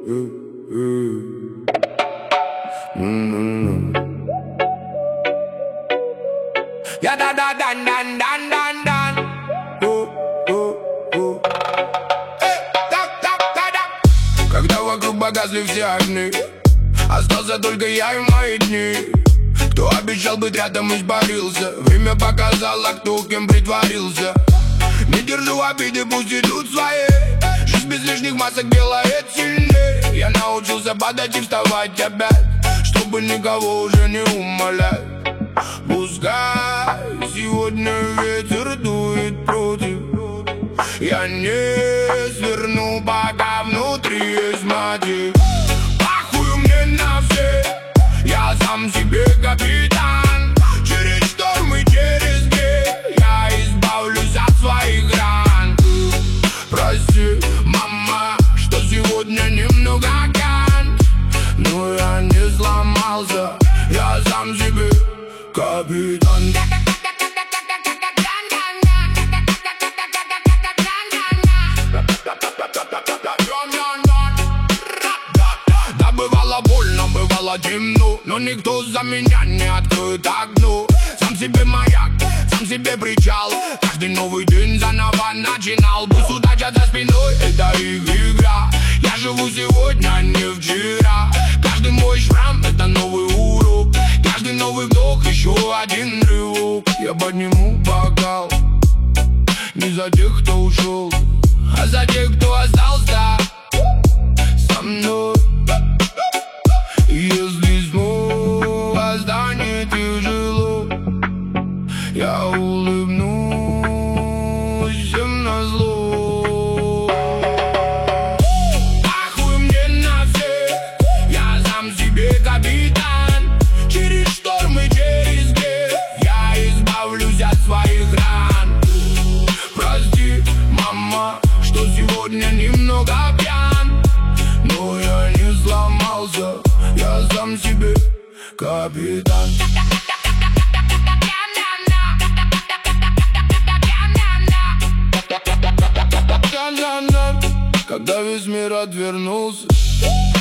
Я да-да-дан-дан-дан-дан-дан. Когда вокруг погасли все огни, остался только я и мои дни. Кто обещал быть рядом, испарился. Время показало, кто кем притворился. Не держу обиды, пусть идут свои. Жизнь без лишних масок делает сильнее. Я научился падать и вставать опять, чтобы никого уже не умолять. Пускай сегодня ветер дует против, я не сверну, пока внутри есть мотив. Похуй мне на всех, я сам себе капитан. Через шторм и через грехи я избавлюсь от своих ран. Прости, мама, что сегодня немного кан, но я не сломался, я сам себе капитан. Да, бывало больно, бывало темно, но никто за меня не откроет окно. Сам себе маяк, сам себе причал. Каждый новый день заново начинал. Пусть удача за спиной, это их игра. Я живу сегодня, а не вчера. Каждый мой шрам, это новый урок. Каждый новый вдох, еще один рывок. Я подниму бокал не за тех, кто ушел, а за тех, кто остался со мной. Если снова станет тяжело, я улыбнусь всем назло. Похуй мне на всех, я сам себе капитан. Через шторм и через грех я избавлюсь от своих ран. Прости, мама, что сегодня немного пьян, но я не сломался, я сам себе капитан. Когда весь мир отвернулся,